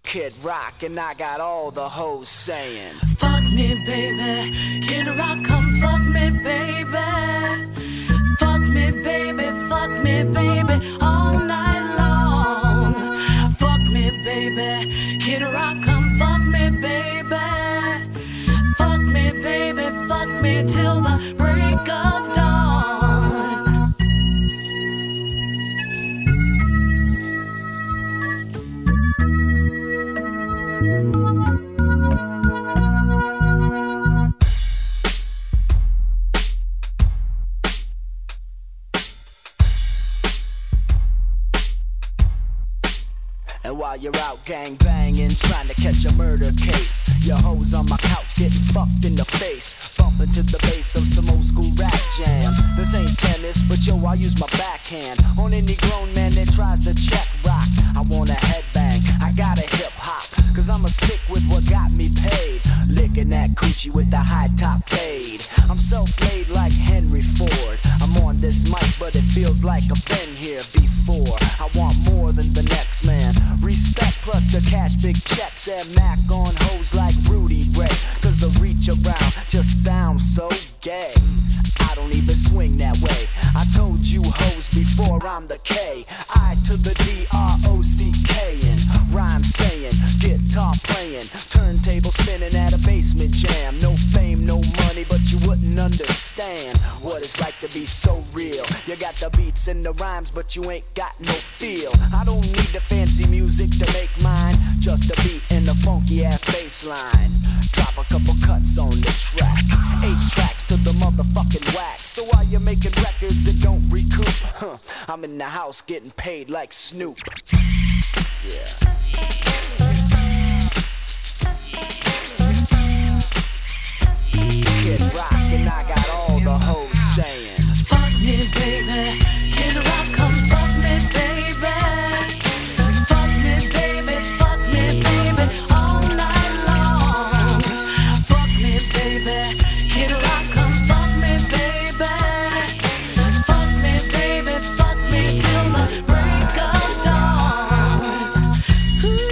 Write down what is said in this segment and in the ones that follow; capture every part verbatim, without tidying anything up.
Kid Rock, and I got all the hoes saying, fuck me, baby. Kid Rock, come fuck me, baby. Fuck me, baby. Fuck me, baby. All night long. Fuck me, baby. Kid Rock, come fuck me, baby. Fuck me, baby. Fuck me till the break of dawn. And while you're out gang banging, trying to catch a murder case, your hoes on my couch getting fucked in the face, bumping to the bass of some old school rap jams. This ain't tennis, but yo, I use my backhand on any grown man that tries to check rock. I want a headbang, I gotta hip hop, cause I'm a sick with what got me paid, licking that coochie with the high top fade. I'm self-made like Henry Ford. I'm on this mic, but it feels like I've been here before. I want more than the next man, respect plus the cash, big checks, and Mac on hoes like Rudy Ray, cause the reach around just sounds so gay. I don't even swing that way. I told you hoes before, I'm the K. I to the D R O C K and rhyme saying, guitar playing, turntable spinning at a basement jam. No fame, no money, but you wouldn't understand what it's like to be so real. You got the beats and the rhymes, but you ain't got no feel. I don't need the fancy music to make mine, just a beat and a funky ass bass line. Drop a couple cuts on the track, eight tracks to the motherfucking wax. So while you're making records that don't recoup, huh, I'm in the house getting paid like Snoop. Yeah. Kid Rock, and I got all the hoes saying, fuck me, baby. Kid Rock, come fuck me, baby. Fuck me, baby. Fuck me, baby. All night long. Fuck me, baby. Kid Rock, come fuck me, baby. Fuck me, baby. Fuck me till the break of dawn. Ooh,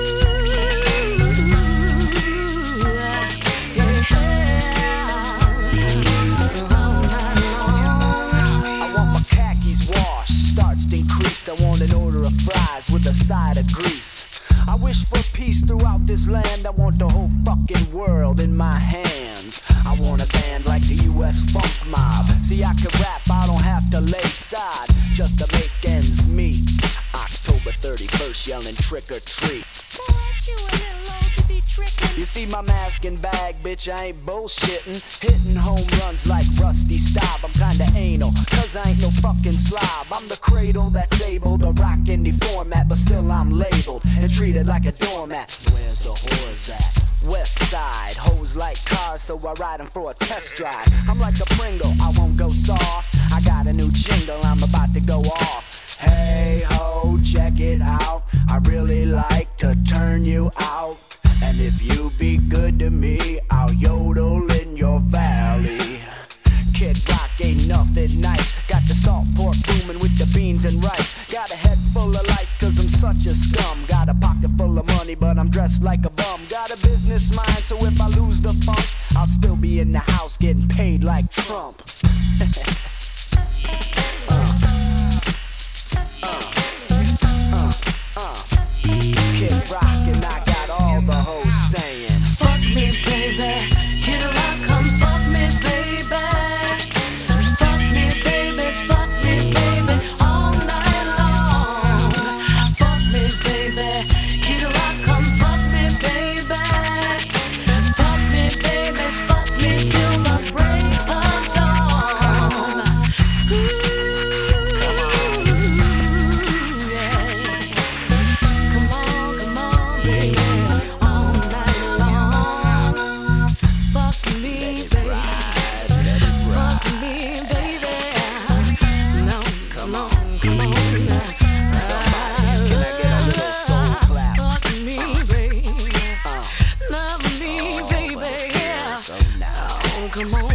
I want an order of fries with a side of grease. I wish for peace throughout this land. I want the whole fucking world in my hands. I want a band like the U S Funk Mob. See, I can rap, I don't have to lay side just to make ends meet. October thirty-first yelling trick or treat. boy, aren't you a little old to be tricking? You see my mask and bag, bitch, I ain't bullshitting. Hitting home runs like Rusty Staub. I'm kinda anal, cause I ain't no fucking slob. I'm the cradle that's able to rock any format, but still I'm labeled and treated like a doormat. Where's the whores at? West side, hoes like cars, so I ride them for a test drive. I'm like a Pringle, I won't go soft. I got a new jingle, I'm about to go off. Hey ho, check it out, I really like to turn you out. And if you be good to me, I'll yodel in your valley. Kid Rock ain't nothing nice. Got the salt pork booming with the beans and rice. Got a head full of lice cause I'm such a scum. Got a pocket full of money but I'm dressed like a bum. Got a business mind so if I lose the funk, I'll still be in the house getting paid like Trump. uh. Uh. Uh. Uh. Kid Rock and I got all the hoes saying, fuck me, baby. Kid Rock, come fuck me, baby. Fuck me, baby. Fuck me, baby. All night long. Fuck me, baby. Kid Rock, come fuck me, baby. Fuck me, baby. Fuck me till the break of dawn. Ooh. Come on.